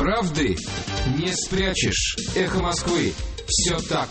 Правды не спрячешь. Эхо Москвы. Все так.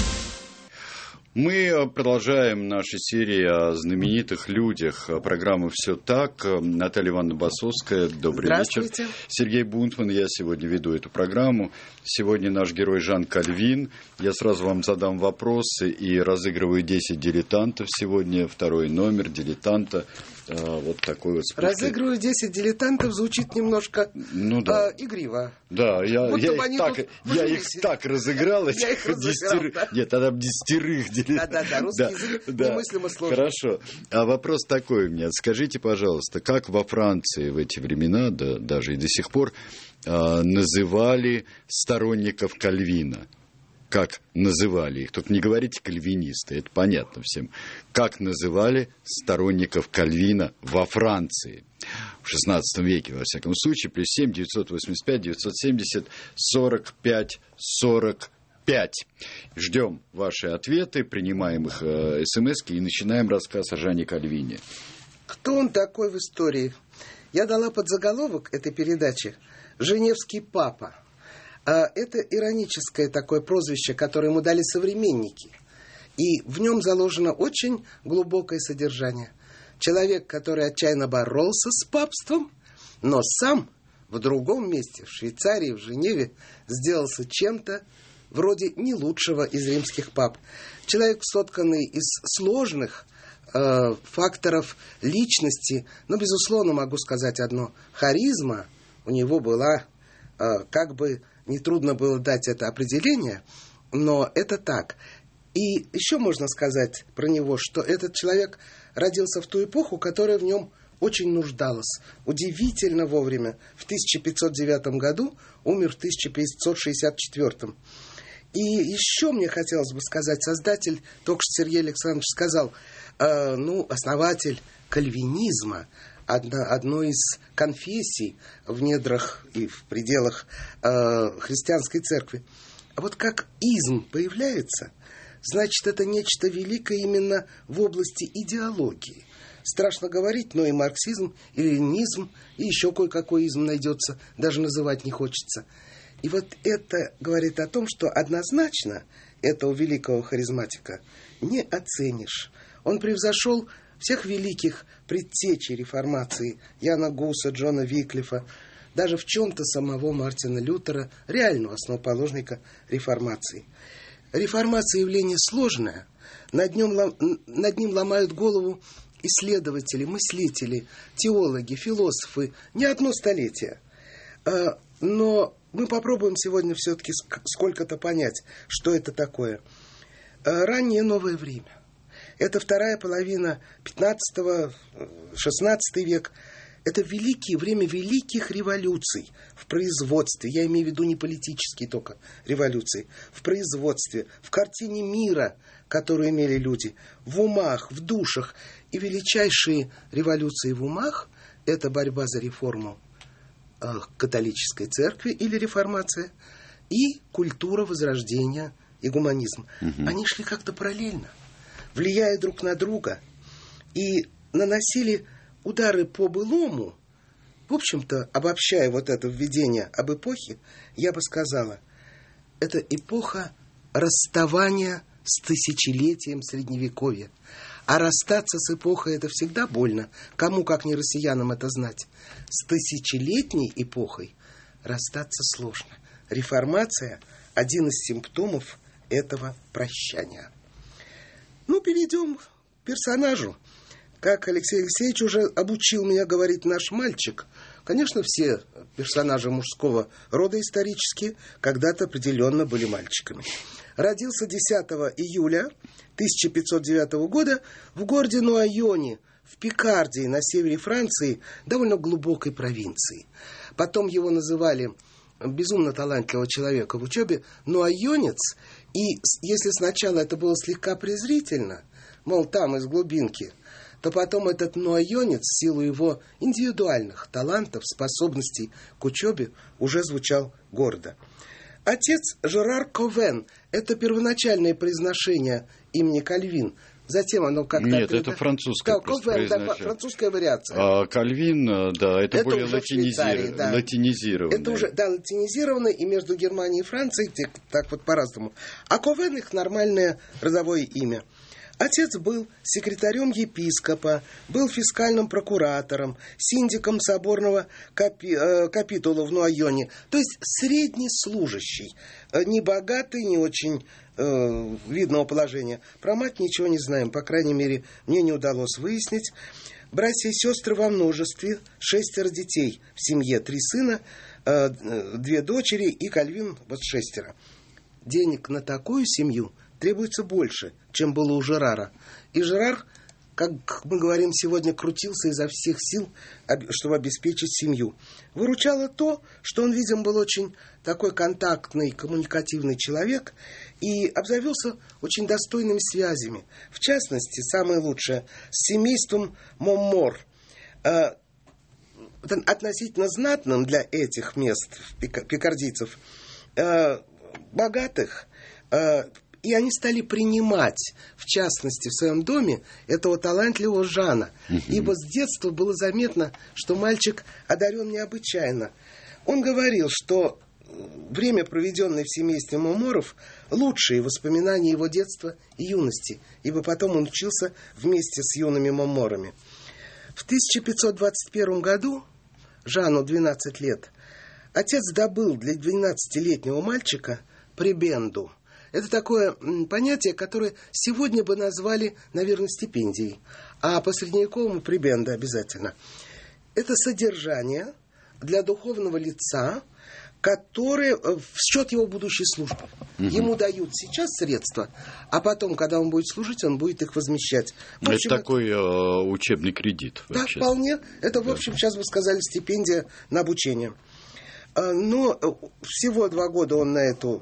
Мы продолжаем наши серии о знаменитых людях. Программа «Все так». Наталья Ивановна Басовская, добрый вечер. Сергей Бунтман, я сегодня веду эту программу. Сегодня наш герой Жан Кальвин. Я сразу вам задам вопросы и разыгрываю 10 дилетантов. Сегодня второй номер дилетанта. Вот такой вот спуск. Разыгрываю 10 дилетантов, звучит немножко игриво. Да, я их так разыграл. Нет, тогда бы 10 дилетантов. Да, русский язык немыслимо сложный. Хорошо. А вопрос такой у меня. Скажите, пожалуйста, как во Франции в эти времена, да, даже и до сих пор, называли сторонников Кальвина? Как называли их? Только не говорите кальвинисты, это понятно всем. Как называли сторонников Кальвина во Франции? В XVI веке, во всяком случае, +7 985 970 45 45. Ждем ваши ответы, принимаем их смс-ки и начинаем рассказ о Жане Кальвине. Кто он такой в истории? Я дала подзаголовок этой передачи «Женевский папа». Это ироническое такое прозвище, которое ему дали современники. И в нем заложено очень глубокое содержание. Человек, который отчаянно боролся с папством, но сам в другом месте, в Швейцарии, в Женеве, сделался чем-то вроде не лучшего из римских пап. Человек, сотканный из сложных факторов личности, но, безусловно, могу сказать одно. Харизма у него была, как бы нетрудно было дать это определение, но это так. И еще можно сказать про него, что этот человек родился в ту эпоху, которая в нем очень нуждалась. Удивительно вовремя. В 1509 году умер в 1564. И еще мне хотелось бы сказать, создатель, только что Сергей Александрович сказал, основатель кальвинизма, одной из конфессий в недрах и в пределах христианской церкви. А вот как изм появляется, значит, это нечто великое именно в области идеологии. Страшно говорить, но и марксизм, и ленинизм, и еще кое-какой изм найдется, даже называть не хочется. И вот это говорит о том, что однозначно этого великого харизматика не оценишь. Он превзошел всех великих предтечей реформации, Яна Гуса, Джона Виклифа, даже в чем-то самого Мартина Лютера, реального основоположника реформации. Реформация явление сложное, над ним ломают голову исследователи, мыслители, теологи, философы не одно столетие. Но мы попробуем сегодня все-таки сколько-то понять, что это такое. Раннее новое время. Это вторая половина 15-16 век. Это время великих революций в производстве. Я имею в виду не политические только революции. В производстве, в картине мира, которую имели люди, в умах, в душах. И величайшие революции в умах – это борьба за реформу католической церкви или реформация, и культура возрождения и гуманизм. Они шли как-то параллельно, влияя друг на друга, и наносили удары по былому. В общем-то, обобщая вот это введение об эпохе, я бы сказала, это эпоха расставания с тысячелетием Средневековья. А расстаться с эпохой – это всегда больно. Кому, как не россиянам, это знать. С тысячелетней эпохой расстаться сложно. Реформация – один из симптомов этого прощания. Перейдем к персонажу. Как Алексей Алексеевич уже обучил меня говорить наш мальчик, конечно, все персонажи мужского рода исторические когда-то определенно были мальчиками. Родился 10 июля 1509 года в городе Нуайоне, в Пикардии, на севере Франции, довольно глубокой провинции. Потом его называли безумно талантливого человека в учебе нуайонец, и если сначала это было слегка презрительно, мол, там из глубинки, то потом этот нуайонец в силу его индивидуальных талантов, способностей к учебе уже звучал гордо. Отец Жерар Ковен – это первоначальное произношение имени Кальвин. Затем оно как-то... Нет, это французское французская вариация. Кальвин, да, это более да. латинизированное. Это уже, да, латинизировано, и между Германией и Францией так вот по-разному. А Ковен их нормальное родовое имя. Отец был секретарем епископа, был фискальным прокуратором, синдиком соборного капитула в Нуайоне. То есть средний служащий, не богатый, не очень видного положения. Про мать ничего не знаем, по крайней мере, мне не удалось выяснить. Братья и сестры во множестве, 6 детей в семье, 3 сына, 2 дочери и Кальвин вот 6. Денег на такую семью требуется больше, чем было у Жерара. И Жерар, как мы говорим сегодня, крутился изо всех сил, чтобы обеспечить семью. Выручало то, что он, видимо, был очень такой контактный, коммуникативный человек и обзавелся очень достойными связями. В частности, самое лучшее, с семейством Моммор, относительно знатным для этих мест, пикардийцев, богатых, и они стали принимать, в частности, в своем доме этого талантливого Жана. Ибо с детства было заметно, что мальчик одарен необычайно. Он говорил, что время, проведенное в семействе Момморов, лучшие воспоминания его детства и юности, ибо потом он учился вместе с юными Момморами. В 1521 году, Жану 12 лет, отец добыл для 12-летнего мальчика пребенду. Это такое понятие, которое сегодня бы назвали, наверное, стипендией, а по средневековому пребенда обязательно. Это содержание для духовного лица, которое в счет его будущей службы. Ему дают сейчас средства, а потом, когда он будет служить, он будет их возмещать. В общем, это такой учебный кредит. Вообще. Да, вполне. Это, в общем, сейчас бы сказали, стипендия на обучение. Но всего 2 года он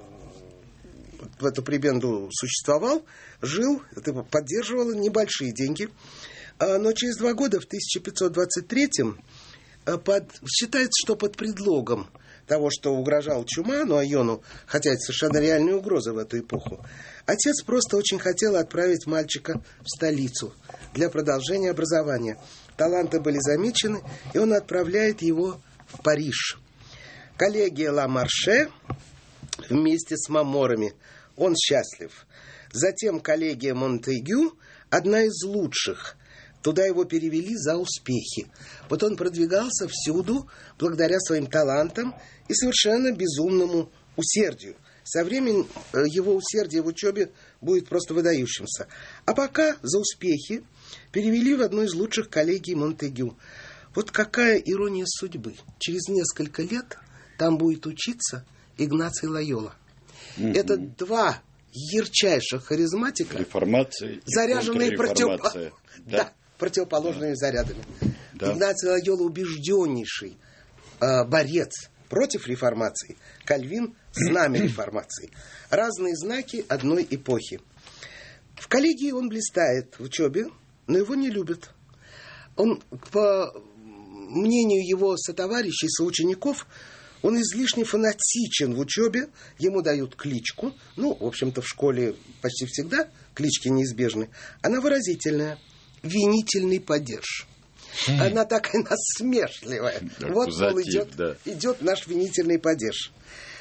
в эту пребенду существовал, жил, это поддерживало небольшие деньги. Но через 2 года, в 1523-м, считается, что под предлогом того, что угрожала чума Нуайону, хотя это совершенно реальная угроза в эту эпоху, отец просто очень хотел отправить мальчика в столицу для продолжения образования. Таланты были замечены, и он отправляет его в Париж. Коллегия Ла Марше вместе с Момморами. Он счастлив. Затем коллегия Монтегю, одна из лучших. Туда его перевели за успехи. Вот он продвигался всюду благодаря своим талантам и совершенно безумному усердию. Со временем его усердие в учебе будет просто выдающимся. А пока за успехи перевели в одну из лучших коллегий Монтегю. Вот какая ирония судьбы. Через несколько лет там будет учиться Игнаций Лойола. Это 2 ярчайших харизматика, реформация, заряженные противоположными зарядами. Да. Игнаций Лойола убежденнейший борец против реформации. Кальвин – знамя реформации. Разные знаки одной эпохи. В коллегии он блистает в учебе, но его не любят. Он, по мнению его сотоварищей, соучеников, он излишне фанатичен в учебе, ему дают кличку. Ну, в общем-то, в школе почти всегда клички неизбежны. Она выразительная. Винительный падеж. Она такая насмешливая. Вот, мол, идет наш винительный падеж.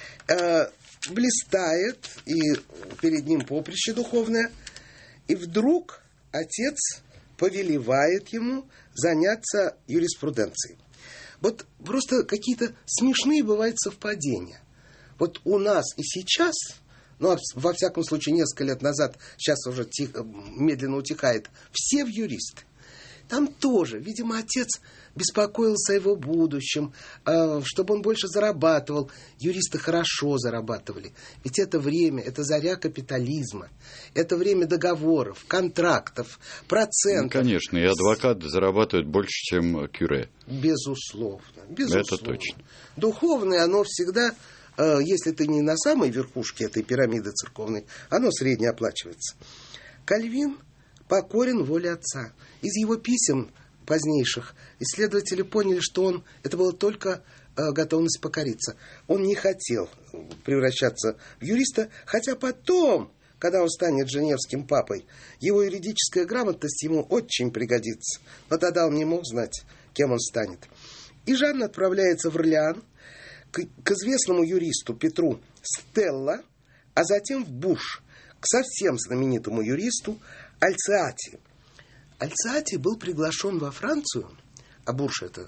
Блистает, и перед ним поприще духовное. И вдруг отец повелевает ему заняться юриспруденцией. Вот просто какие-то смешные бывают совпадения. Вот у нас и сейчас, ну, во всяком случае, несколько лет назад, сейчас уже медленно утихает, все в юристы. Там тоже, видимо, отец беспокоился о его будущем, чтобы он больше зарабатывал. Юристы хорошо зарабатывали. Ведь это время, это заря капитализма. Это время договоров, контрактов, процентов. Ну, конечно, и адвокат зарабатывает больше, чем кюре. Безусловно. Это точно. Духовное, оно всегда, если ты не на самой верхушке этой пирамиды церковной, оно средне оплачивается. Кальвин покорен воле отца. Из его писем позднейших исследователи поняли, что это была только готовность покориться. Он не хотел превращаться в юриста, хотя потом когда он станет женевским папой, его юридическая грамотность ему очень пригодится. Но тогда он не мог знать, кем он станет. И Жан отправляется в Орлеан к известному юристу Петру Стелла, а затем в Бурж, к совсем знаменитому юристу Альциати. Альциати был приглашен во Францию, а Бурж — это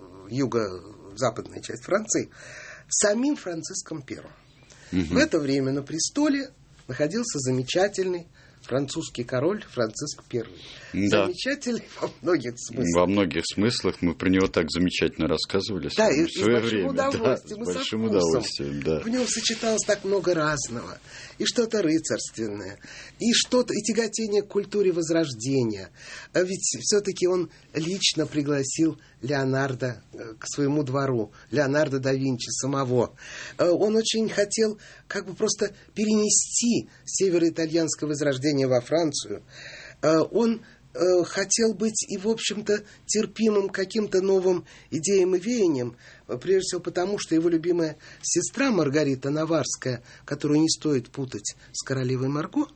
юго-западная часть Франции, самим Франциском I. В это время на престоле находился замечательный французский король Франциск I. Да. Замечательный во многих смыслах. Во многих смыслах мы про него так замечательно рассказывали. Да, и в свое с большим время. удовольствием, Да, и с со большим вкусом. удовольствием, да. В нем сочеталось так много разного. И что-то рыцарственное, и что-то, и тяготение к культуре Возрождения. А ведь все-таки он лично пригласил Леонардо к своему двору, Леонардо да Винчи самого. Он очень хотел как бы просто перенести североитальянское Возрождение во Францию. Он хотел быть и, в общем-то, терпимым к каким-то новым идеям и веяниям, прежде всего потому, что его любимая сестра Маргарита Наварская, которую не стоит путать с королевой Марго,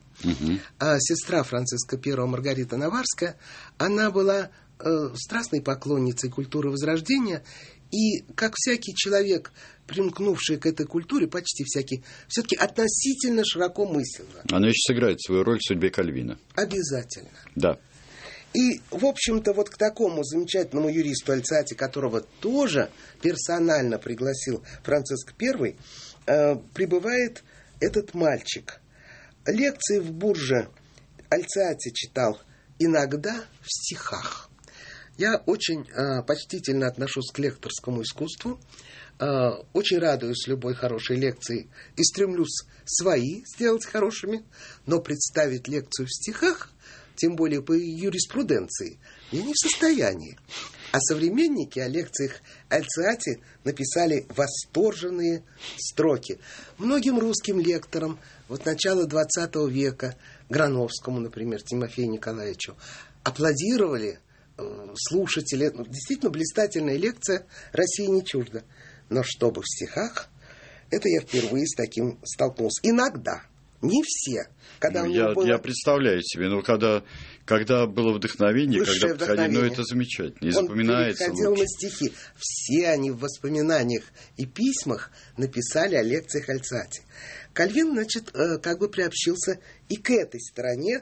а сестра Франциска I Маргарита Наварская, она была страстной поклонницей культуры Возрождения, и, как всякий человек, примкнувший к этой культуре, почти всякий, все-таки относительно широко мысленно. Она еще сыграет свою роль в судьбе Кальвина. Обязательно. Да. И, в общем-то, вот к такому замечательному юристу Альциати, которого тоже персонально пригласил Франциск I, прибывает этот мальчик. Лекции в Бурже Альциати читал иногда в стихах. Я очень почтительно отношусь к лекторскому искусству, очень радуюсь любой хорошей лекции и стремлюсь свои сделать хорошими, но представить лекцию в стихах, тем более по юриспруденции, я не в состоянии. А современники о лекциях Альциати написали восторженные строки. Многим русским лекторам вот начала XX века, Грановскому, например, Тимофею Николаевичу, аплодировали слушатели. Действительно блистательная лекция, России не чужда. Но чтобы в стихах, это я впервые с таким столкнулся. Иногда. Не все. Когда Я представляю себе, но когда было вдохновение, когда подходили, это замечательно. И запоминается он переходил лучше. на стихи. Все они в воспоминаниях и письмах написали о лекциях Альциати. Кальвин, значит, как бы приобщился и к этой стороне.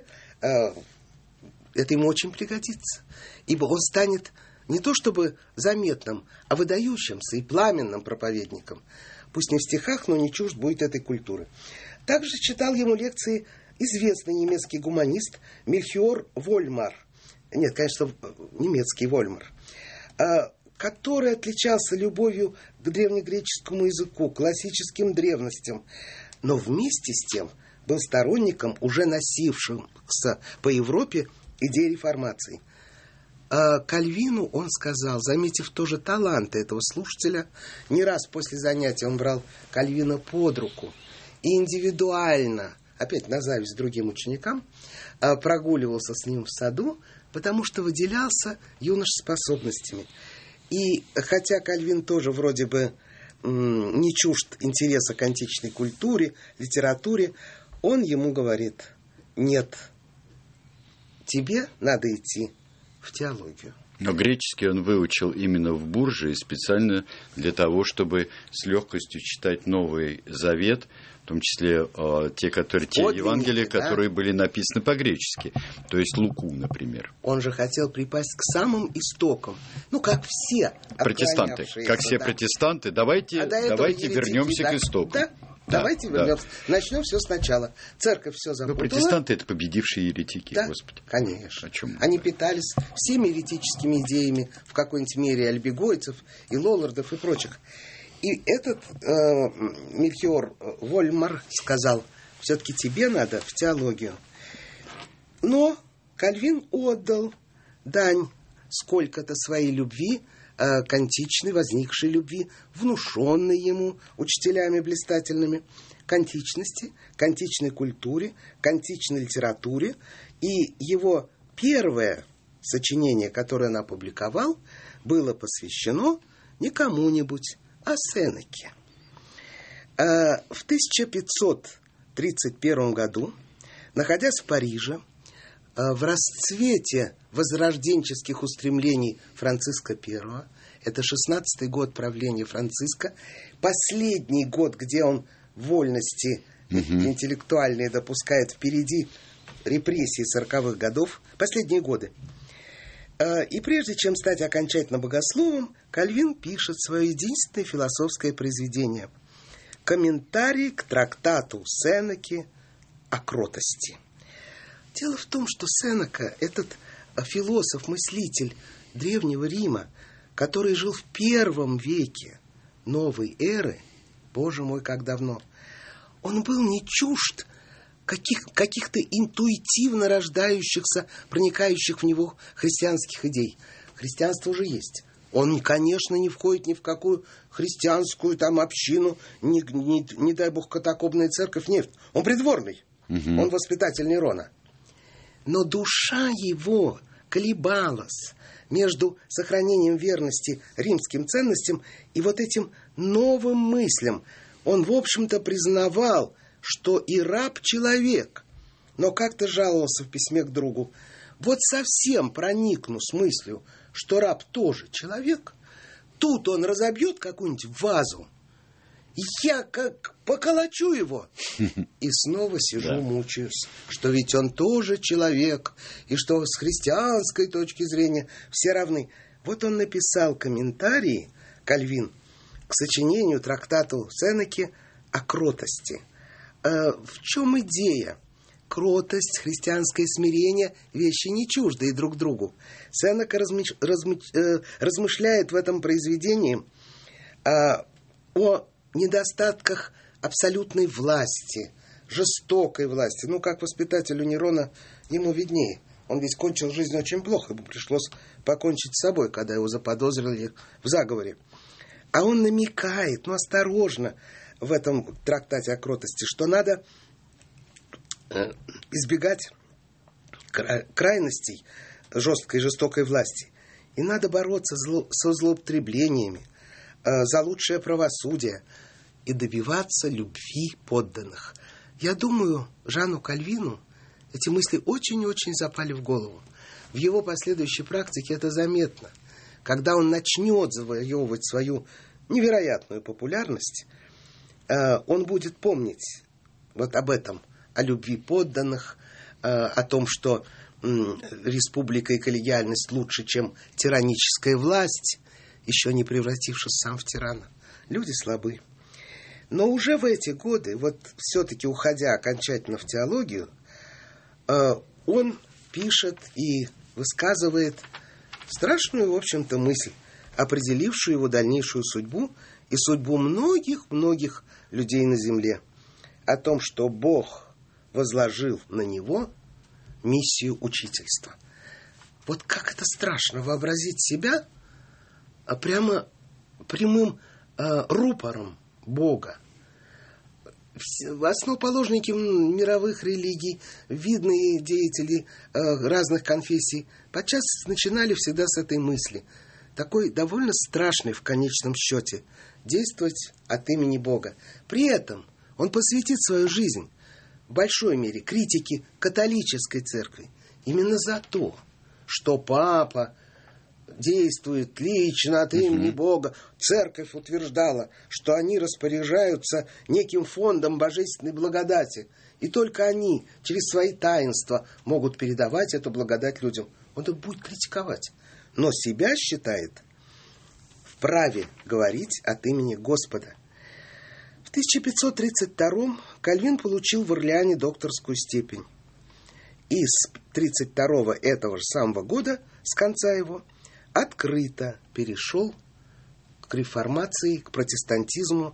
Это ему очень пригодится. Ибо он станет не то чтобы заметным, а выдающимся и пламенным проповедником. Пусть не в стихах, но не чужд будет этой культуры. Также читал ему лекции известный немецкий гуманист Мельхиор Вольмар. Нет, конечно, немецкий Вольмар. Который отличался любовью к древнегреческому языку, классическим древностям. Но вместе с тем был сторонником уже носившимся по Европе идеи реформации. Кальвину он сказал, заметив тоже таланты этого слушателя, не раз после занятия он брал Кальвина под руку и индивидуально, опять на зависть другим ученикам, прогуливался с ним в саду, потому что выделялся юношеспособностями. И хотя Кальвин тоже вроде бы не чужд интереса к античной культуре, литературе, он ему говорит: нет, тебе надо идти в теологию. Но греческий он выучил именно в Бурже, специально для того, чтобы с легкостью читать Новый Завет, в том числе те Евангелия, да, которые были написаны по-гречески, то есть Луку, например. Он же хотел припасть к самым истокам, как все протестанты. Как все протестанты, давайте вернемся к истокам. Да? Давайте вернемся. Начнем все сначала. Церковь все запутала. Но протестанты — это победившие еретики, да, Господи. Конечно. О чем они питались всеми еретическими идеями в какой-нибудь мере альбегойцев и лоллардов и прочих. И этот Мельхиор Вольмар сказал: все-таки тебе надо в теологию. Но Кальвин отдал дань сколько-то своей любви, к античной возникшей любви, внушенной ему учителями блистательными, к античности, к античной культуре, к античной литературе. И его первое сочинение, которое он опубликовал, было посвящено не кому-нибудь, а Сенеке. В 1531 году Находясь в Париже, в расцвете возрожденческих устремлений Франциска I, это 16-й год правления Франциска, последний год, где он вольности интеллектуальные допускает впереди репрессий 40-х годов, последние годы. И прежде чем стать окончательно богословом, Кальвин пишет свое единственное философское произведение – комментарий к трактату Сенеки о кротости. Дело в том, что Сенека, этот философ-мыслитель Древнего Рима, который жил в первом веке новой эры, боже мой, как давно, он был не чужд каких-то интуитивно рождающихся, проникающих в него христианских идей. Христианство уже есть. Он, конечно, не входит ни в какую христианскую там общину, не дай бог, катакомная церковь. Нет, он придворный. Он воспитатель Нерона. Но душа его колебалась между сохранением верности римским ценностям и вот этим новым мыслям. Он, в общем-то, признавал, что и раб человек, но как-то жаловался в письме к другу: вот совсем проникну с мыслью, что раб тоже человек, тут он разобьет какую-нибудь вазу, я как поколочу его, и снова сижу, мучаюсь, что ведь он тоже человек, и что с христианской точки зрения все равны. Вот он написал комментарии, Кальвин, к сочинению трактату Сенеки о кротости. В чем идея? Кротость, христианское смирение – вещи не чуждые друг другу. Сенека размышляет в этом произведении о недостатках абсолютной власти, жестокой власти. Ну, как воспитателю Нерона, ему виднее. Он ведь кончил жизнь очень плохо, ему пришлось покончить с собой, когда его заподозрили в заговоре. А он намекает, осторожно, в этом трактате о кротости, что надо избегать крайностей жесткой и жестокой власти. И надо бороться со злоупотреблениями за лучшее правосудие и добиваться любви подданных. Я думаю, Жану Кальвину эти мысли очень-очень запали в голову. В его последующей практике это заметно. Когда он начнет завоевывать свою невероятную популярность, он будет помнить вот об этом, о любви подданных, о том, что республика и коллегиальность лучше, чем тираническая власть, еще не превратившись сам в тирана. Люди слабы. Но уже в эти годы, вот все-таки уходя окончательно в теологию, он пишет и высказывает страшную, в общем-то, мысль, определившую его дальнейшую судьбу и судьбу многих-многих людей на земле, о том, что Бог возложил на него миссию учительства. Вот как это страшно вообразить себя прямо прямым рупором Бога. Основоположники мировых религий, видные деятели разных конфессий подчас начинали всегда с этой мысли, такой довольно страшной в конечном счете, действовать от имени Бога. При этом он посвятит свою жизнь в большой мере критике католической церкви именно за то, что папа действует лично от имени Бога. Церковь утверждала, что они распоряжаются неким фондом божественной благодати, и только они через свои таинства могут передавать эту благодать людям. Он их будет критиковать, но себя считает вправе говорить от имени Господа. В 1532 Кальвин получил в Орлеане докторскую степень. И с 1932 этого же самого года, с конца его, открыто перешел к реформации, к протестантизму.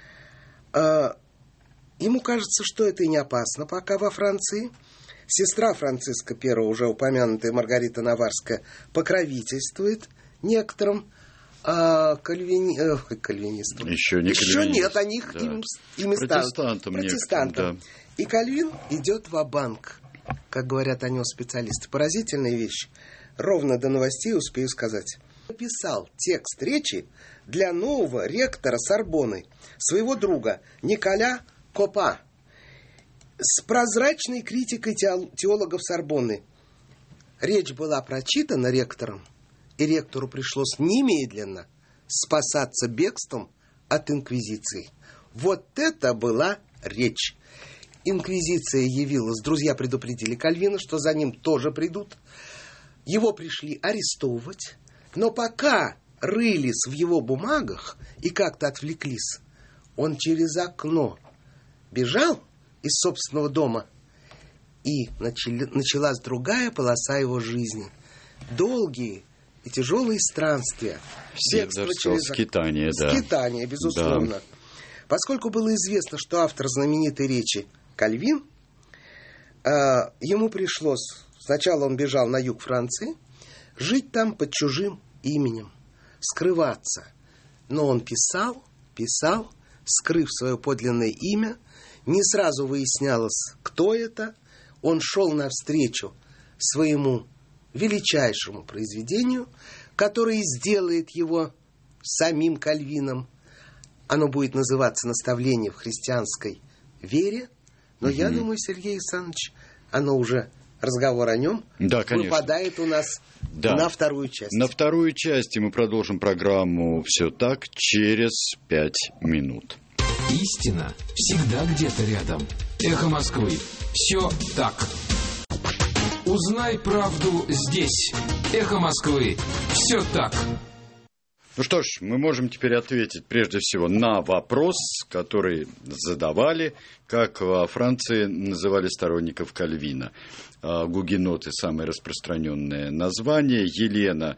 Ему кажется, что это и не опасно пока во Франции. Сестра Франциска I, уже упомянутая Маргарита Наварская, покровительствует некоторым кальвинистам. Еще нет, они ими станут. Протестантам. Да. И Кальвин идет ва-банк, как говорят о нем специалисты. Поразительная вещь. Ровно до новостей успею сказать. Написал текст речи для нового ректора Сорбонны, своего друга Николя Копа. с прозрачной критикой теологов Сорбонны. Речь была прочитана ректором, и ректору пришлось немедленно спасаться бегством от инквизиции. Вот это была речь. Инквизиция явилась, друзья предупредили Кальвина, что за ним тоже придут. Его пришли арестовывать, но пока рылись в его бумагах и как-то отвлеклись, он через окно бежал из собственного дома, и началась другая полоса его жизни. Долгие и тяжелые странствия. Я даже сказал, скитание, да. Скитание, безусловно. Да. Поскольку было известно, что автор знаменитой речи Кальвин, ему пришлось, сначала он бежал на юг Франции, жить там под чужим именем, скрываться. Но он писал, скрыв свое подлинное имя, не сразу выяснялось, кто это. Он шел навстречу своему величайшему произведению, которое сделает его самим Кальвином. Оно будет называться «Наставление в христианской вере». Но я думаю, Сергей Александрович, оно уже, разговор о нем, выпадает у нас на вторую часть. На вторую часть мы продолжим программу «Все так» через 5 минут. Истина всегда где-то рядом. Эхо Москвы. Все так. Узнай правду здесь. Эхо Москвы. Все так. Ну что ж, мы можем теперь ответить прежде всего на вопрос, который задавали, как во Франции называли сторонников Кальвина. Гугеноты – самое распространенное название. Елена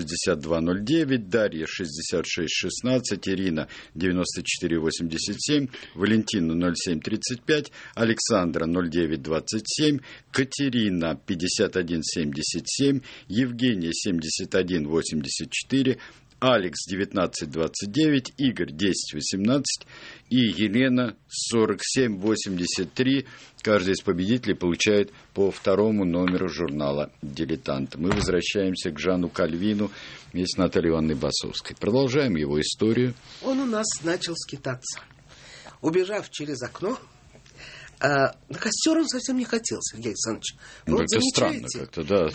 6209, Дарья 6616, Ирина 9487, Валентина 0735, Александра 0927, Катерина 5177, Евгения 7184, Алекс 1929, Игорь 1018 и Елена 4783. Каждый из победителей получает по второму номеру журнала «Дилетант». Мы возвращаемся к Жану Кальвину вместе с Натальей Ивановной Басовской. Продолжаем его историю. Он у нас начал скитаться. Убежав через окно, на костер он совсем не хотел, Сергей Александрович. Ну, это странно как-то, да.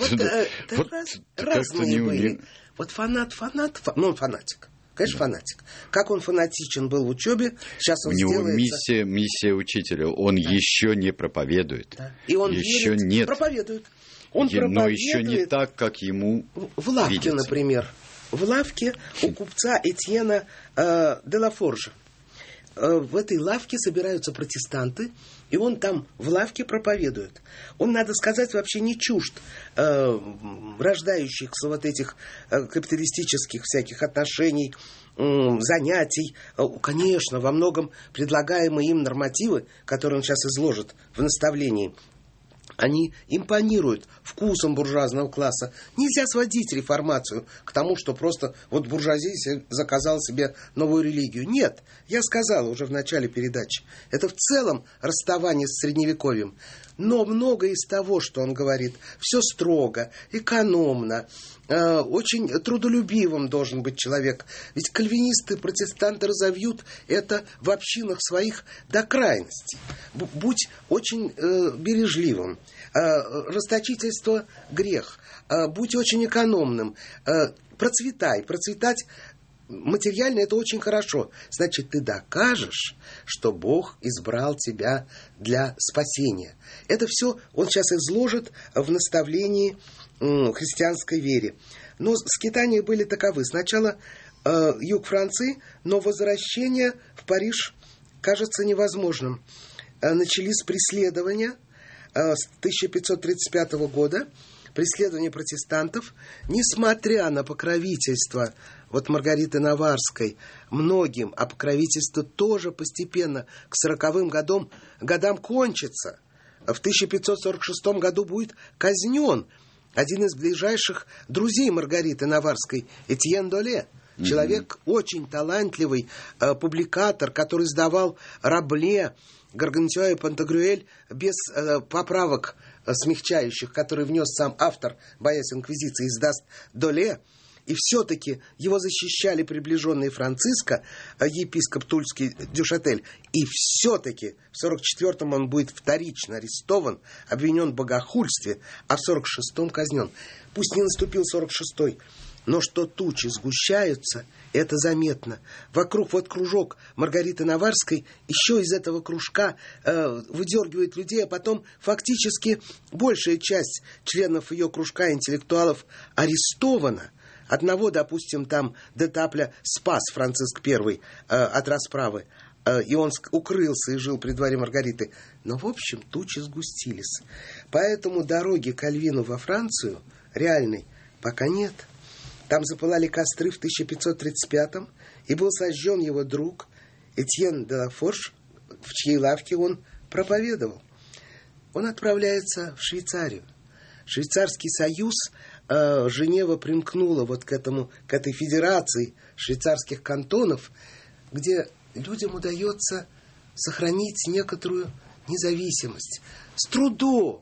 Разные были. Вот фанатик. Ну, он фанатик. Конечно, фанатик. Как он фанатичен был в учебе, сейчас он сделается... У него миссия учителя. Он еще не проповедует. Да. И он еще верит, нет. проповедует. Но еще не так, как ему в лавке, видится. Например. В лавке у купца Этьена де ла Форжа. В этой лавке собираются протестанты, и он там в лавке проповедует. Он, надо сказать, вообще не чужд рождающихся вот этих капиталистических всяких отношений, занятий. Конечно, во многом предлагаемые им нормативы, которые он сейчас изложит в наставлении, они импонируют вкусом буржуазного класса. Нельзя сводить реформацию к тому, что просто вот буржуазия заказала себе новую религию. Нет, я сказал уже в начале передачи, это в целом расставание с средневековьем. Но многое из того, что он говорит, все строго, экономно, очень трудолюбивым должен быть человек. Ведь кальвинисты, протестанты разовьют это в общинах своих до крайности. Будь очень бережливым. Расточительство – грех. Будь очень экономным. Процветай. Процветать материально – это очень хорошо. Значит, ты докажешь, что Бог избрал тебя для спасения. Это все он сейчас изложит в наставлении христианской вере. Но скитания были таковы. Сначала юг Франции, но возвращение в Париж кажется невозможным. Начались преследования с 1535 года, преследования протестантов, несмотря на покровительство вот Маргариты Наварской многим, а покровительство тоже постепенно к 40-м годам кончится. В 1546 году будет казнен один из ближайших друзей Маргариты Наварской, Этьен Доле. Человек очень талантливый, публикатор, который сдавал Рабле, Гаргантюа и Пантагрюэль без поправок смягчающих, которые внес сам автор, боясь инквизиции, издаст Доле. и все-таки его защищали приближенные Франциска, епископ Тульский Дюшатель, и все-таки в 44-м он будет вторично арестован, обвинен в богохульстве, а в 46-м казнен. Пусть не наступил 46-й, но что тучи сгущаются, это заметно. Вокруг вот кружок Маргариты Наварской, еще из этого кружка выдергивает людей, а потом фактически большая часть членов ее кружка интеллектуалов арестована. Одного, допустим, там де Тапля спас Франциск I от расправы, и он укрылся и жил при дворе Маргариты. Но, в общем, тучи сгустились. Поэтому дороги к Кальвину во Францию реальной пока нет. Там запылали костры в 1535-м, и был сожжен его друг Этьен де ла Форш, в чьей лавке он проповедовал. Он отправляется в Швейцарию. Швейцарский союз, Женева примкнула вот к этой федерации швейцарских кантонов, где людям удается сохранить некоторую независимость. С трудом.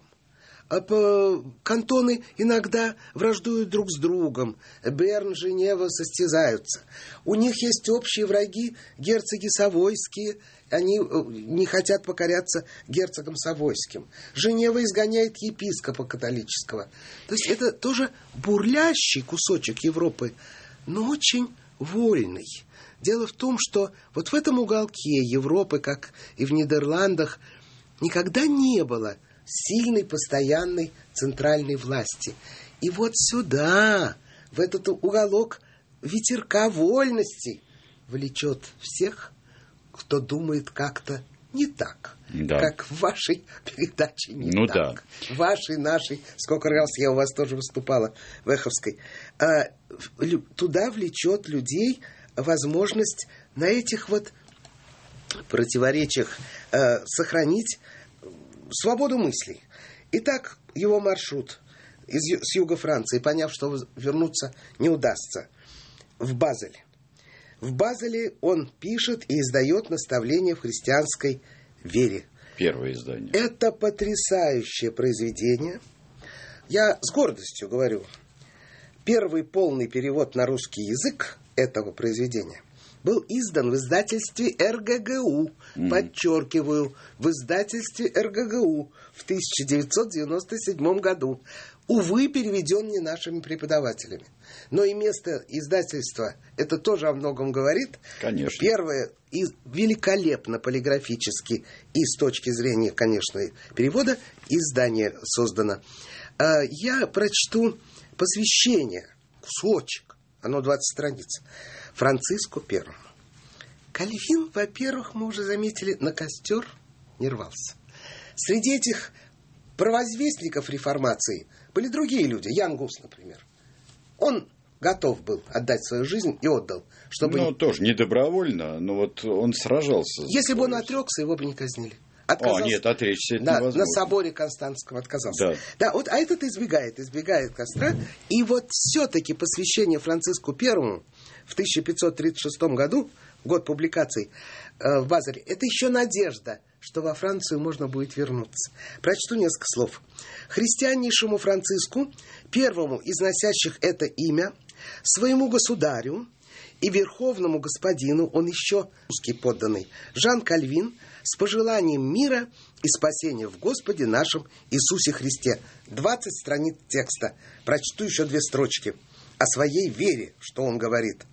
Кантоны иногда враждуют друг с другом. Берн, Женева состязаются. У них есть общие враги, герцоги Савойские. Они не хотят покоряться герцогам Савойским. Женева изгоняет епископа католического. То есть это тоже бурлящий кусочек Европы, но очень вольный. Дело в том, что вот в этом уголке Европы, как и в Нидерландах, никогда не было сильной, постоянной центральной власти. И вот сюда, в этот уголок ветерка вольности, влечет всех, кто думает как-то не так, как в вашей передаче не так. Да. Вашей, нашей, сколько раз я у вас тоже выступала в Эховской. Туда влечет людей возможность на этих вот противоречиях сохранить свободу мыслей. Итак, его маршрут с юга Франции, поняв, что вернуться не удастся, в Базель. В Базеле он пишет и издает наставления в христианской вере. Первое издание. Это потрясающее произведение. Я с гордостью говорю, первый полный перевод на русский язык этого произведения был издан в издательстве РГГУ, подчеркиваю, в издательстве РГГУ в 1997 году. Увы, переведен не нашими преподавателями. Но и место издательства, это тоже о многом говорит. Конечно. Первое, и великолепно полиграфически, и с точки зрения, конечно, перевода, издание создано. Я прочту посвящение, кусочек, оно 20 страниц, Франциску I. Кальвин, во-первых, мы уже заметили, на костер не рвался. Среди этих провозвестников реформации были другие люди. Ян Гус, например. Он готов был отдать свою жизнь и отдал, чтобы... Ну, тоже не добровольно, но вот он сражался. Если бы он отрекся, его бы не казнили. Нет, отречься это невозможно. На соборе Константском отказался. Да, вот, а этот избегает костра. И вот все-таки посвящение Франциску I в 1536 году, год публикаций в Базеле, это еще надежда, что во Францию можно будет вернуться. Прочту несколько слов. Христианнейшему Франциску, первому из носящих это имя, своему государю и верховному господину, он еще русский подданный, Жан Кальвин, с пожеланием мира и спасения в Господе нашем Иисусе Христе. 20 страниц текста. Прочту еще 2 строчки. О своей вере, что он говорит.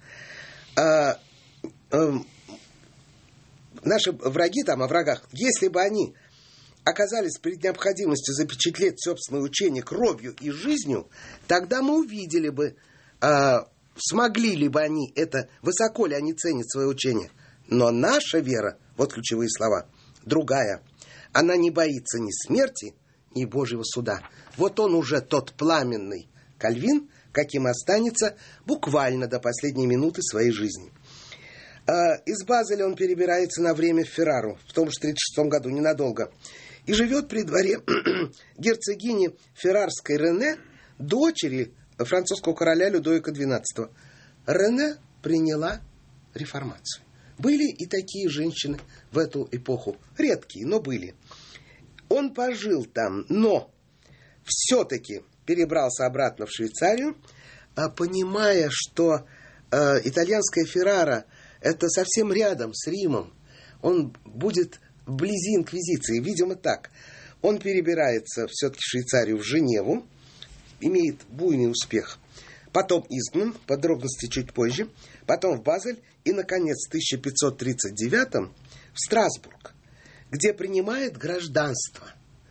Наши враги там, о врагах, если бы они оказались перед необходимостью запечатлеть собственное учение кровью и жизнью, тогда мы увидели бы, смогли ли бы они это, высоко ли они ценят свое учение. Но наша вера, вот ключевые слова, другая. Она не боится ни смерти, ни Божьего суда. Вот он уже тот пламенный Кальвин, каким останется буквально до последней минуты своей жизни. Из Базеля он перебирается на время в Феррару, в том же 1936 году, ненадолго, и живет при дворе герцогини Феррарской Рене, дочери французского короля Людовика XII. Рене приняла реформацию. Были и такие женщины в эту эпоху. Редкие, но были. Он пожил там, но все-таки перебрался обратно в Швейцарию, понимая, что итальянская Феррара – это совсем рядом с Римом, он будет вблизи инквизиции, видимо, так. Он перебирается все-таки в Швейцарию, в Женеву, имеет буйный успех. Потом изгнан, подробности чуть позже, потом в Базель и, наконец, в 1539 в Страсбург, где принимает гражданство,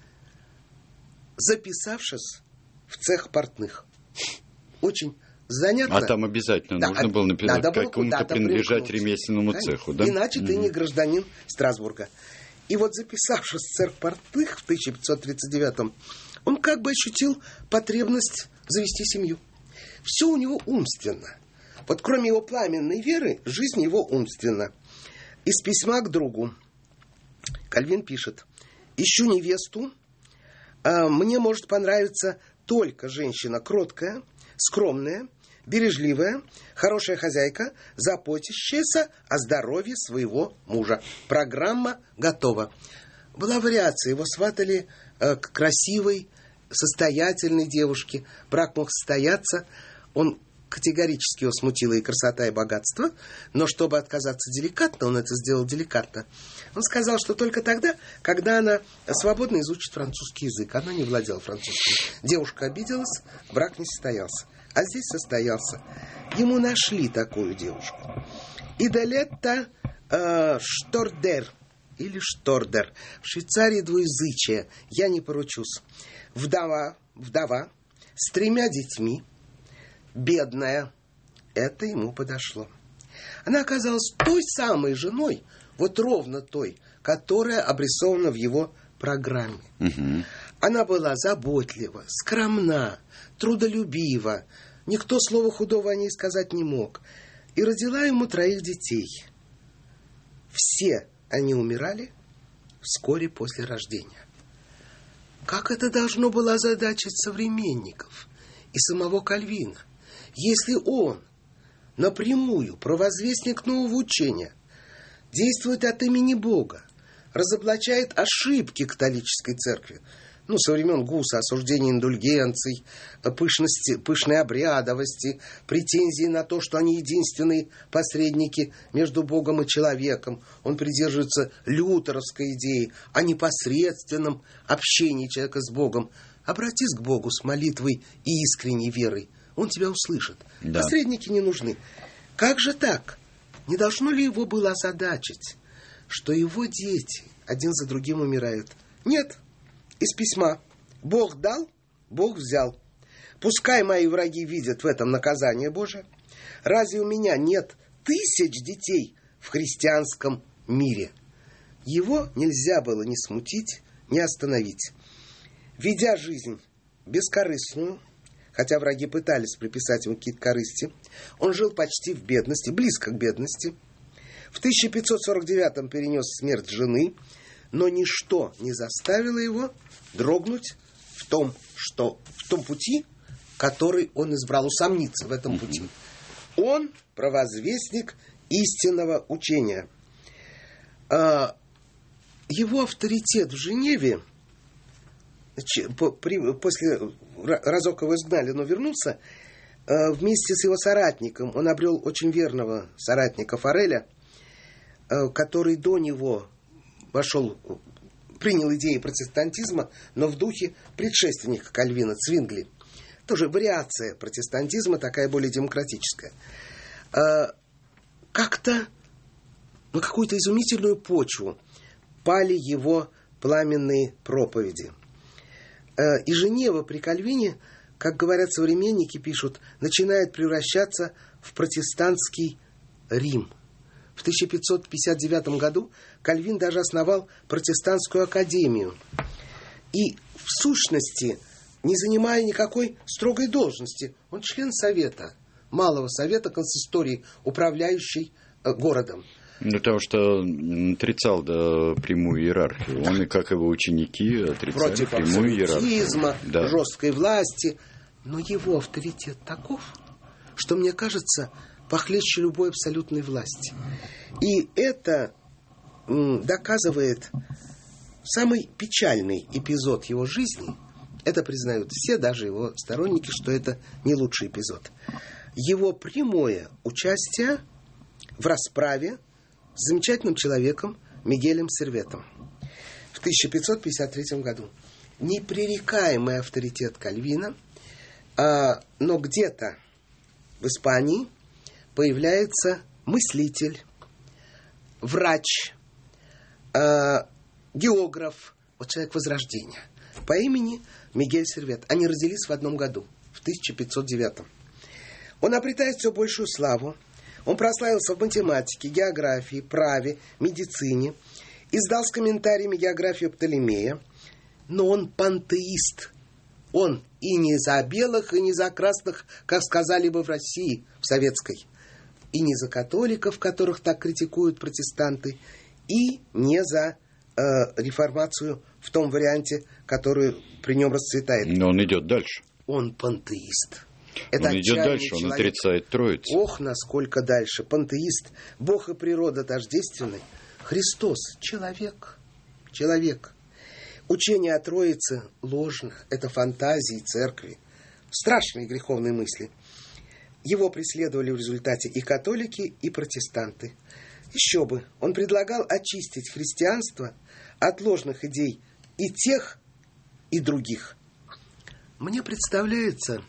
записавшись в цех портных. Очень занятно. А там обязательно нужно было написать, какому-то принадлежать ремесленному цеху, да? Иначе ты не гражданин Страсбурга. И вот записавшись в цех портных в 1539-м, он как бы ощутил потребность завести семью. Все у него умственно. Вот кроме его пламенной веры, жизнь его умственна. Из письма к другу Кальвин пишет: «Ищу невесту. Мне может понравиться только женщина кроткая, скромная, бережливая, хорошая хозяйка, заботящаяся о здоровье своего мужа. Программа готова». Была вариация. Его сватали к красивой, состоятельной девушке. Брак мог состояться. Он категорически его смутила и красота, и богатство. Но чтобы отказаться деликатно, он это сделал деликатно. Он сказал, что только тогда, когда она свободно изучит французский язык. Она не владела французским. Девушка обиделась, брак не состоялся. А здесь состоялся. Ему нашли такую девушку. Идалетта Штордер или Штордер. В Швейцарии двуязычие. Я не поручусь. Вдова с 3 детьми. Бедная. Это ему подошло. Она оказалась той самой женой, вот ровно той, которая обрисована в его программе. Угу. Она была заботлива, скромна, трудолюбива. Никто слова худого о ней сказать не мог. И родила ему 3 детей. Все они умирали вскоре после рождения. Как это должно было озадачить современников и самого Кальвина, если он напрямую, провозвестник нового учения, действует от имени Бога, разоблачает ошибки католической церкви, со времен Гуса, осуждение индульгенций, пышной обрядовости, претензии на то, что они единственные посредники между Богом и человеком. Он придерживается лютеровской идеи о непосредственном общении человека с Богом. Обратись к Богу с молитвой и искренней верой. Он тебя услышит. Да. Посредники не нужны. Как же так? Не должно ли его было озадачить, что его дети один за другим умирают? Нет. Из письма: Бог дал, Бог взял. Пускай мои враги видят в этом наказание Божие. Разве у меня нет 1000 детей в христианском мире? Его нельзя было ни смутить, ни остановить. Ведя жизнь бескорыстную, хотя враги пытались приписать ему какие-то корысти, он жил почти в бедности, близко к бедности. В 1549-м перенес смерть жены, но ничто не заставило его дрогнуть в том пути, который он избрал, усомниться в этом пути. Он провозвестник истинного учения. Его авторитет в Женеве, после разок его изгнали, но вернулся, вместе с его соратником, он обрел очень верного соратника Фореля, который до него принял идеи протестантизма, но в духе предшественника Кальвина, Цвингли. Тоже вариация протестантизма, такая более демократическая. Как-то на какую-то изумительную почву пали его пламенные проповеди. И Женева при Кальвине, как говорят современники, пишут, начинает превращаться в протестантский Рим. В 1559 году Кальвин даже основал протестантскую академию. И в сущности, не занимая никакой строгой должности, он член совета, малого совета консистории, управляющий городом. Потому что отрицал прямую иерархию. Он, и как его ученики, отрицали против прямую иерархию. Да. Жесткой власти. Но его авторитет таков, что, мне кажется, похлеще любой абсолютной власти. И это доказывает самый печальный эпизод его жизни. Это признают все, даже его сторонники, что это не лучший эпизод. Его прямое участие в расправе с замечательным человеком Мигелем Серветом в 1553 году. Непререкаемый авторитет Кальвина, но где-то в Испании появляется мыслитель, врач, географ, вот человек Возрождения, по имени Мигель Сервет. Они родились в одном году, в 1509. Он обретает все большую славу. Он прославился в математике, географии, праве, медицине. Издал с комментариями географию Птолемея. Но он пантеист. Он и не за белых, и не за красных, как сказали бы в России, в советской. И не за католиков, которых так критикуют протестанты. И не за реформацию в том варианте, который при нем расцветает. Но он идет дальше. Он пантеист. Это он идет дальше, человек. Он отрицает Троицу. Ох, насколько дальше. Пантеист. Бог и природа тождественны. Христос – человек. Человек. Учение о Троице ложно. Это фантазии церкви. Страшные греховные мысли. Его преследовали в результате и католики, и протестанты. Еще бы. Он предлагал очистить христианство от ложных идей и тех, и других. Мне представляется,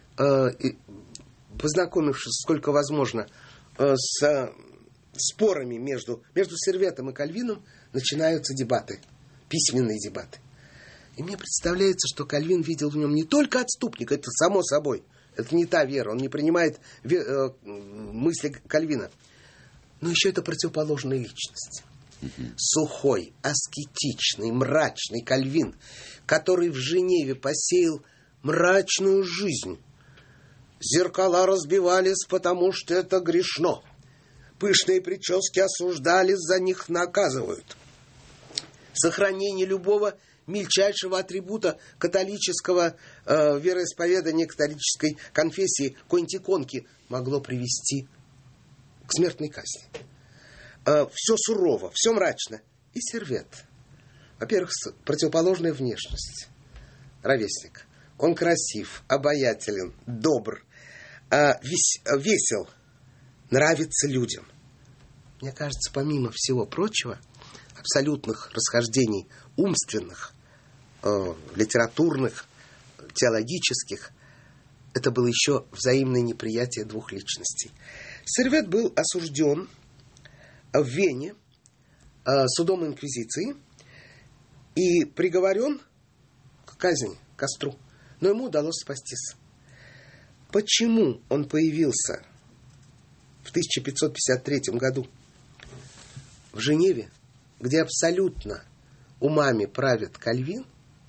познакомившись, сколько возможно, с спорами между Серветом и Кальвином, начинаются дебаты, письменные дебаты. И мне представляется, что Кальвин видел в нем не только отступника, это само собой, это не та вера, он не принимает мысли Кальвина, но еще это противоположная личность. Сухой, аскетичный, мрачный Кальвин, который в Женеве посеял мрачную жизнь. Зеркала разбивались, потому что это грешно. Пышные прически осуждались, за них наказывают. Сохранение любого мельчайшего атрибута католического вероисповедания, католической конфессии, какой-нибудь иконки, могло привести к смертной казни. Все сурово, все мрачно. И Сервет. Во-первых, противоположная внешность. Ровесник. Он красив, обаятелен, добр, весел, нравится людям. Мне кажется, помимо всего прочего, абсолютных расхождений умственных, литературных, теологических, это было еще взаимное неприятие двух личностей. Сервет был осужден в Вене судом инквизиции и приговорен к казни, к костру. Но ему удалось спастись. Почему он появился в 1553 году в Женеве, где абсолютно умами правит Кальвин?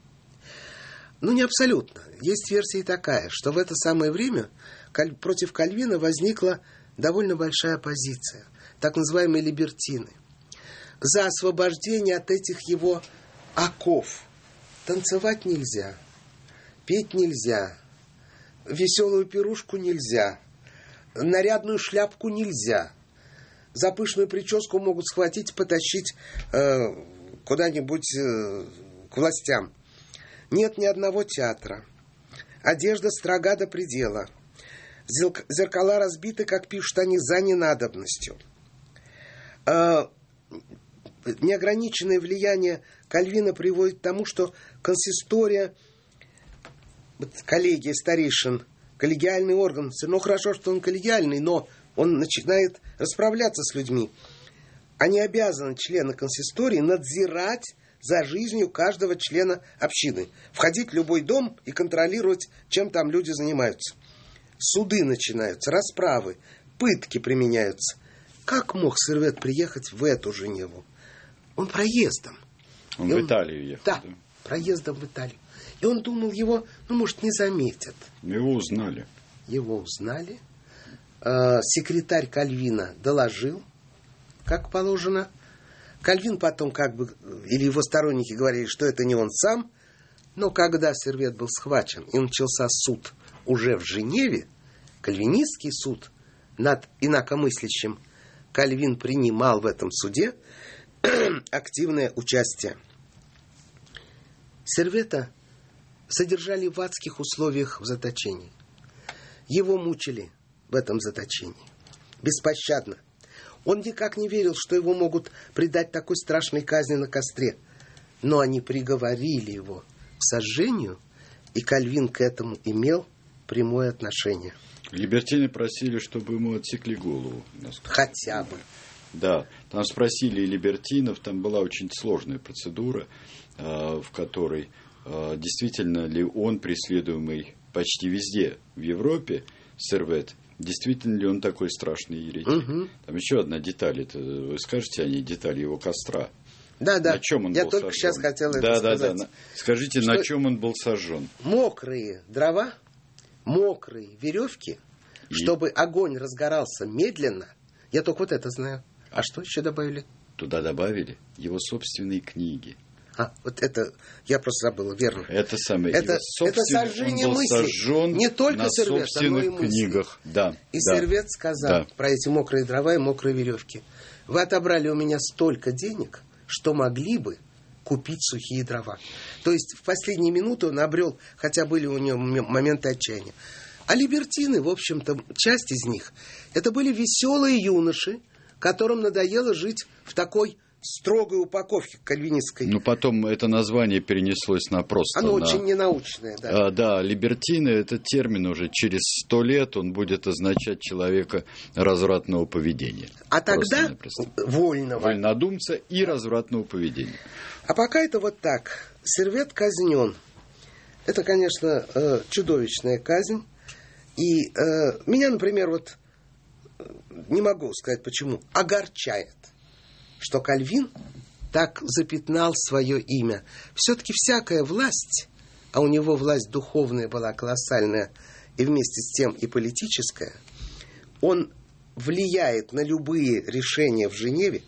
Ну, не абсолютно. Есть версия такая, что в это самое время против Кальвина возникла довольно большая оппозиция, так называемые либертины, за освобождение от этих его оков. Танцевать нельзя, петь нельзя, веселую пирушку нельзя, нарядную шляпку нельзя, за пышную прическу могут схватить, потащить куда-нибудь к властям. Нет ни одного театра. Одежда строга до предела. Зеркала разбиты, как пишут они, за ненадобностью. Неограниченное влияние Кальвина приводит к тому, что консистория, коллегия старейшин, коллегиальный орган, все равно хорошо, что он коллегиальный, но он начинает расправляться с людьми. Они обязаны, члены консистории, надзирать за жизнью каждого члена общины. Входить в любой дом и контролировать, чем там люди занимаются. Суды начинаются, расправы, пытки применяются. Как мог Сервет приехать в эту Женеву? Он проездом. Он в Италию ехал. Да, проездом в Италию. И он думал, его, может, не заметят. Его узнали. Его узнали. Секретарь Кальвина доложил, как положено. Кальвин потом или его сторонники говорили, что это не он сам. Но когда Сервет был схвачен и начался суд уже в Женеве, кальвинистский суд над инакомыслящим, Кальвин принимал в этом суде активное участие. Сервета содержали в адских условиях в заточении. Его мучили в этом заточении. Беспощадно. Он никак не верил, что его могут предать такой страшной казни на костре. Но они приговорили его к сожжению, и Кальвин к этому имел прямое отношение. Либертины просили, чтобы ему отсекли голову. Хотя бы. Да, там спросили либертинов, там была очень сложная процедура, в которой действительно ли он преследуемый почти везде в Европе, Сервет, действительно ли он такой страшный еретик. Угу. Там еще одна деталь, это вы скажете о ней, деталь его костра. Да. На чем он Я был только сожжен? сейчас хотел это сказать. Да. Скажите, на чем он был сожжен? Мокрые дрова, мокрые веревки, чтобы огонь разгорался медленно. Я только вот это знаю. А что еще добавили? Туда добавили его собственные книги. Вот это я просто забыла, верно. Это самое. Это сожжение он был мыслей. сожжен Не только на Сервет, собственных но и мысли. книгах. Да, и да. Сервет сказал про эти мокрые дрова и мокрые веревки. Вы отобрали у меня столько денег, что могли бы купить сухие дрова. То есть в последние минуты он обрел, хотя были у него моменты отчаяния. А либертины, в общем-то, часть из них, это были веселые юноши, которым надоело жить в такой строгой упаковке кальвинистской. Ну, потом это название перенеслось на просто... Оно очень ненаучное, да. Да, либертины, этот термин уже через 100 лет, он будет означать человека развратного поведения. А тогда вольного. Вольнодумца и развратного поведения. А пока это вот так. Сервет казнен. Это, конечно, чудовищная казнь. И меня, например, вот не могу сказать почему, огорчает, что Кальвин так запятнал свое имя. Все-таки всякая власть, а у него власть духовная была колоссальная, и вместе с тем и политическая, он влияет на любые решения в Женеве.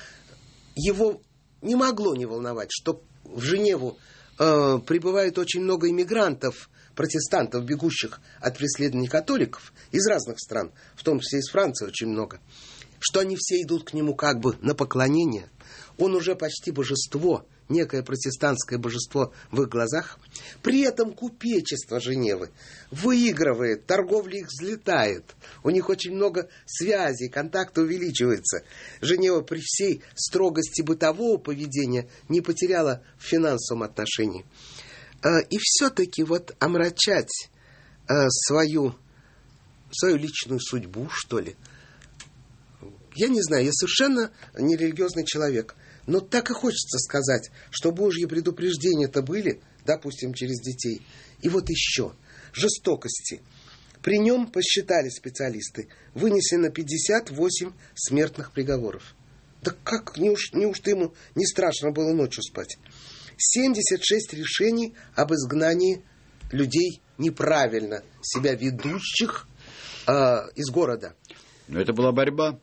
Его не могло не волновать, что в Женеву прибывает очень много иммигрантов, протестантов, бегущих от преследований католиков из разных стран, в том числе из Франции очень много, что они все идут к нему как бы на поклонение. Он уже почти божество, некое протестантское божество в их глазах. При этом купечество Женевы выигрывает, торговля их взлетает. У них очень много связей, контакты увеличиваются. Женева при всей строгости бытового поведения не потеряла в финансовом отношении. И все-таки вот омрачать свою личную судьбу, что ли, я не знаю, я совершенно не религиозный человек, но так и хочется сказать, что Божьи предупреждения-то были, допустим, через детей. И вот еще жестокости. При нем, посчитали специалисты, вынесено 58 смертных приговоров. Да как, неужто ему не страшно было ночью спать? 76 решений об изгнании людей неправильно себя ведущих из города. Но это была борьба.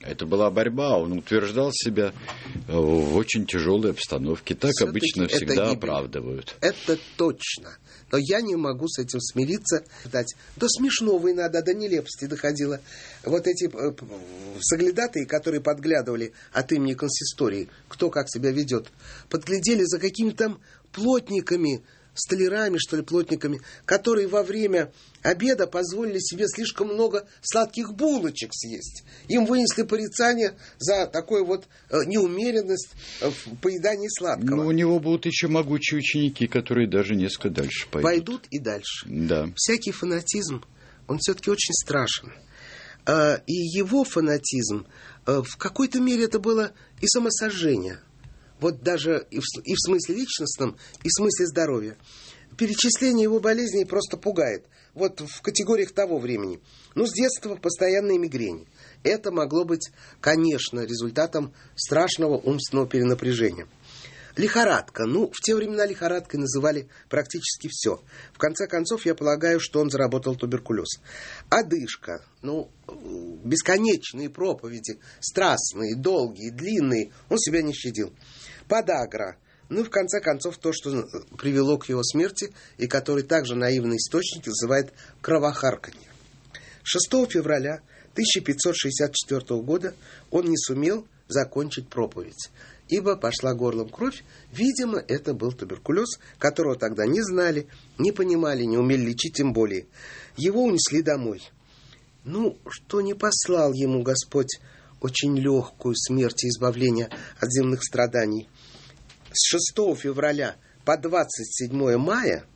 Он утверждал себя в очень тяжелой обстановке. Так все-таки обычно всегда оправдывают. Это точно. Но я не могу с этим смириться. До смешного иногда, до нелепости доходило. Вот эти соглядатые, которые подглядывали от имени консистории, кто как себя ведет, подглядели за какими-то там плотниками, столярами, что ли, плотниками, которые во время обеда позволили себе слишком много сладких булочек съесть. Им вынесли порицание за такую вот неумеренность в поедании сладкого. Но у него будут еще могучие ученики, которые даже несколько дальше пойдут. Пойдут и дальше. Да. Всякий фанатизм, он все-таки очень страшен. И его фанатизм, в какой-то мере это было и самосожжение. Вот даже и в смысле личностном, и в смысле здоровья. Перечисление его болезней просто пугает. Вот в категориях того времени. С детства постоянные мигрени. Это могло быть, конечно, результатом страшного умственного перенапряжения. Лихорадка. В те времена лихорадкой называли практически все. В конце концов, я полагаю, что он заработал туберкулез. Одышка. Бесконечные проповеди, страстные, долгие, длинные. Он себя не щадил. Подагра. В конце концов, то, что привело к его смерти, и который также наивный источник называет кровохарканье. 6 февраля 1564 года он не сумел закончить проповедь. ибо пошла горлом кровь. Видимо, это был туберкулез, которого тогда не знали, не понимали, не умели лечить, тем более. Его унесли домой. Ну, что не послал ему Господь очень легкую смерть и избавление от земных страданий. С 6 февраля по 27 мая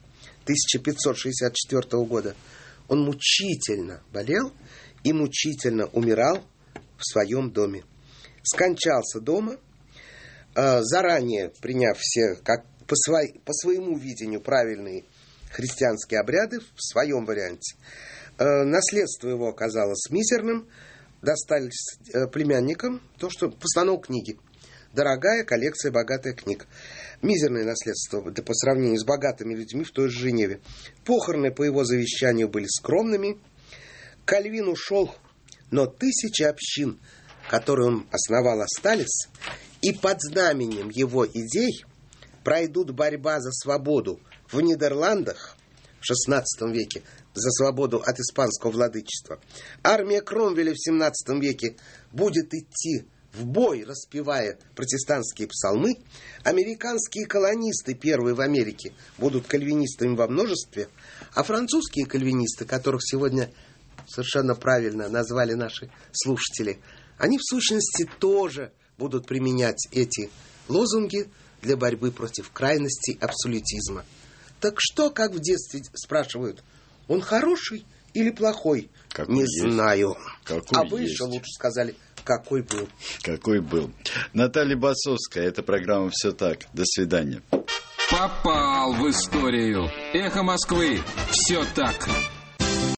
1564 года он мучительно болел и мучительно умирал в своем доме. Скончался дома, заранее приняв все, как по своему видению, правильные христианские обряды в своем варианте. Наследство его оказалось мизерным, достались племянникам то, что постанова книги. Дорогая коллекция, богатая книг. Мизерное наследство по сравнению с богатыми людьми в той же Женеве. Похороны по его завещанию были скромными. Кальвин ушел, но 1000 общин, которые он основал, остались, и под знаменем его идей пройдут борьба за свободу в Нидерландах в XVI веке, за свободу от испанского владычества. Армия Кромвеля в XVII веке будет идти в бой, распевая протестантские псалмы. Американские колонисты, первые в Америке, будут кальвинистами во множестве, а французские кальвинисты, которых сегодня совершенно правильно назвали наши слушатели, они в сущности тоже будут применять эти лозунги для борьбы против крайностей абсолютизма. Так что, как в детстве спрашивают, он хороший или плохой? Какой не есть. Знаю. Какой а вы есть. еще лучше сказали, какой был. Какой был. Наталья Басовская, эта программа «Все так». До свидания. Попал в историю. Эхо Москвы. Все так.